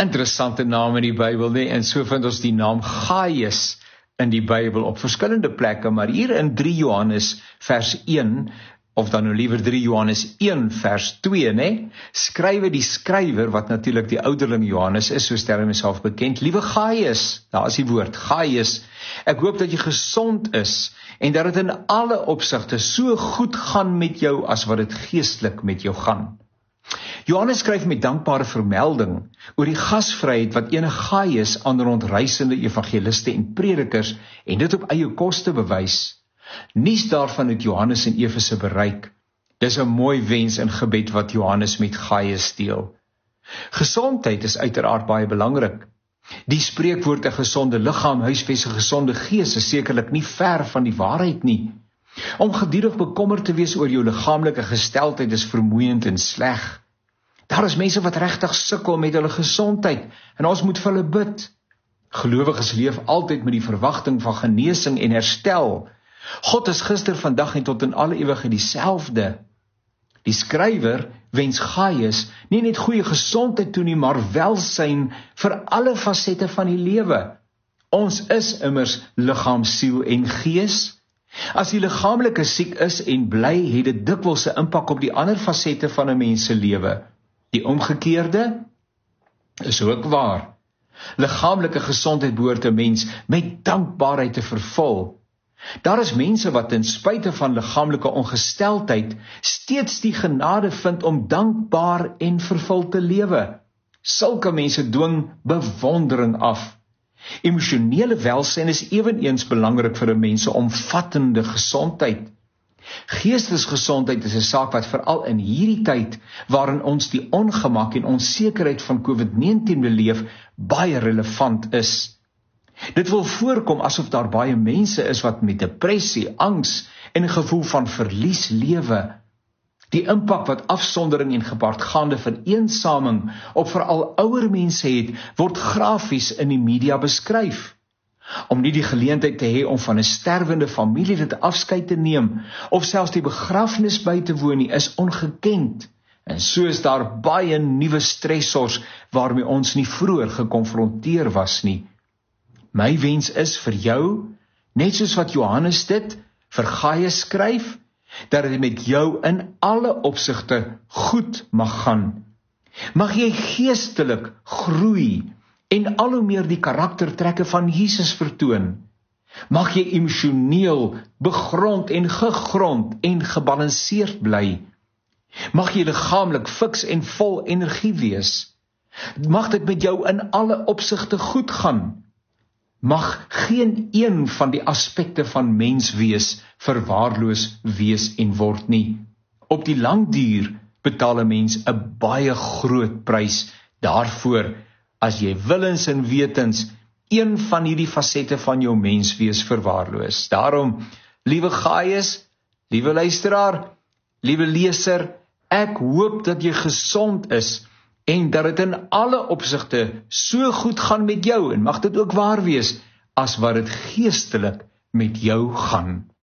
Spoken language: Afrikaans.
Interessante naam in die Bybel, nie? En so vind ons die naam Gaius in die Bybel op verskillende plekke, maar hier in 3 Johannes vers 1, of dan nou liewer 3 Johannes 1 vers 2, ne? Skrywe die skrywer, wat natuurlik die ouderling Johannes is, so stel hy homself bekend, liewe Gaius, daar is die woord, Gaius, ek hoop dat jy gesond is, en dat dit in alle opsigte so goed gaan met jou, as wat dit geestelik met jou gaan. Johannes skryf met dankbare vermelding oor die gasvryheid wat ene Gaius aan rondreisende evangeliste en predikers, en dit op eie koste bewys. Nuus daarvan het Johannes in Efese bereik. Dis 'n mooi wens en gebed wat Johannes met Gaius deel. Gesondheid is uiteraard baie belangrik. Die spreekwoord 'n gesonde liggaam huisves 'n gesonde gees is sekerlik nie ver van die waarheid nie. Om gedurig bekommerd te wees oor jou liggaamlike gesteldheid is vermoeiend en sleg. Daar is mense wat regtig sukkel met hulle gesondheid en ons moet vir hulle bid. Gelowiges leef altyd met die verwagting van genesing en herstel. God is gister, vandag en tot in alle ewigheid dieselfde. Die skrywer wens Gaius nie net goeie gesondheid toe nie, maar welsyn vir alle fasette van die lewe. Ons is immers liggaam, siel en gees. As die liggaamlike siek is en bly, het dit dikwels 'n impak op die ander fasette van 'n mens se lewe. Die omgekeerde is ook waar. Liggaamlike gesondheid behoort 'n mens met dankbaarheid te vervul. Daar is mense wat ten spyte van liggaamlike ongesteldheid steeds die genade vind om dankbaar en vervul te lewe. Sulke mense dwing bewondering af. Emosionele welsyn is eweneens belangrik vir 'n mens se omvattende gesondheid. Geestesgesondheid is 'n saak wat veral in hierdie tyd, waarin ons die ongemak en onsekerheid van COVID-19 beleef, baie relevant is. Dit wil voorkom asof daar baie mense is wat met depressie, angs en 'n gevoel van verlies lewe. Die impak wat afsondering en gepaardgaande vereensaming op veral ouer mense het, word grafies in die media beskryf. Om nie die geleentheid te hê om van 'n sterwende familielid afskeid te neem, of selfs die begrafnis by te woon nie, is ongekend. En so is daar baie nuwe stressors waarmee ons nie vroeër gekonfronteer was nie. My wens is vir jou, net soos wat Johannes dit vir Gaius skryf, dat dit met jou in alle opsigte goed mag gaan. Mag jy geestelik groei en al hoe meer die karaktertrekke van Jesus vertoon. Mag jy emosioneel begrond en gegrond en gebalanseerd bly. Mag jy liggaamlik fiks en vol energie wees. Mag dit met jou in alle opsigte goed gaan. Mag geen een van die aspekte van mens wees verwaarloos wees en word nie. Op die lang duur betaal 'n mens 'n baie groot prys daarvoor, as jy willens en wetens een van hierdie fasette van jou menswees verwaarloos. Daarom, liewe Gaius, liewe luisteraar, liewe leser, ek hoop dat jy gesond is en dat dit in alle opsigte so goed gaan met jou, en mag dit ook waar wees, as wat dit geestelik met jou gaan.